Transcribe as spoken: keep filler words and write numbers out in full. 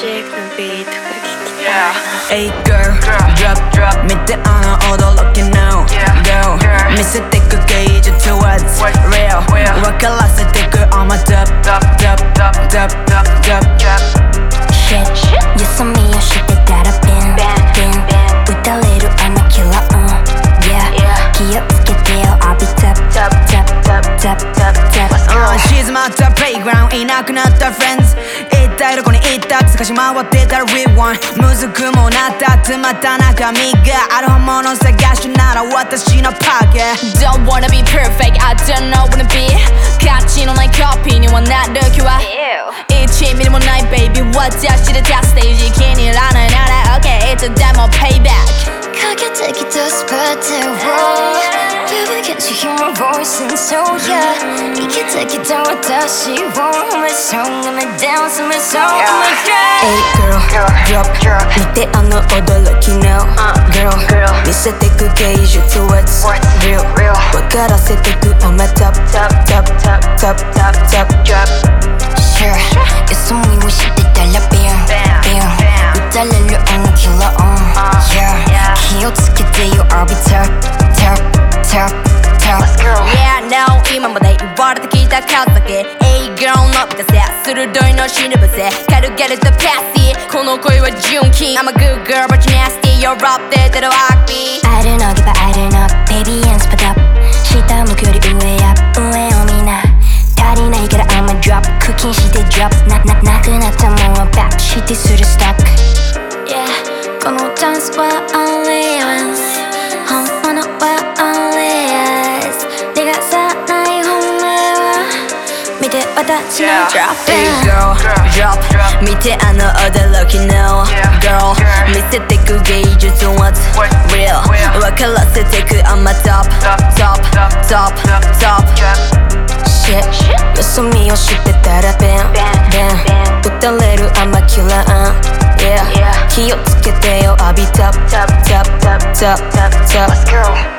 しくビートが聞きたい Hey girl, drop, drop 見てあの驚き now Girl, 見せてく芸術 What's real 分からせてく all my dub, dub, dub, dub, dub, dub, dub Shit, you saw me, you shit that I've been, been 打たれる I'm a killer, uh, yeah 気をつけてよ I'll be top, top, top, top, top, top, top uh, 静まった playground いなくなった friends 一体どこに行ったって探し回ってたら rewind むずくもなった詰まった中身がある本物探しなら私のポケ Don't wanna be perfect, I don't know wanna be 価値のないコピーにはなる気は一ミリもない baby 私でたステージ気に入らないなら OK いつでも payback かけてきたスパットを Baby can't you hear my voice and so yeah 生きてきた私を I'm a song, I'm a dance, I'm a song, I'm a Hey dance girl, drop 見てあの驚き now Girl, 見せてく芸術 What's real 分からせてく on my top, top, top, top, top, top, top, drop Sure, you saw me, we shit that I love bam, bam 打たれる I'm a killer, uh, yeah 気をつけてよ I'll be top, top, top, top Yeah, now 今まで言われてきた数だけ Hey girl の見たせ鋭いの忍ばせ軽々とパスこの恋は純金 I'm a good girl but you nasty You're up there てるわけ I don't know, give a I don't know Baby and spit up 下向くより上や上を見な足りないから I'm a drop クキンして drop な、な、なくなったもんは back してするストック Yeah このチャンスは only once 本物は only us 逃がさない本命は見て私の drop Hey girl, drop 見てあの驚き now Girl, 見せてく芸術 What's real 分からせてく I'm a top, top, top, top Shit, よそ見をしてたら Bam, bam 打たれる I'm a killer, uh, yeah 気をつけてよ I'll be top, top, top, top, top, top, top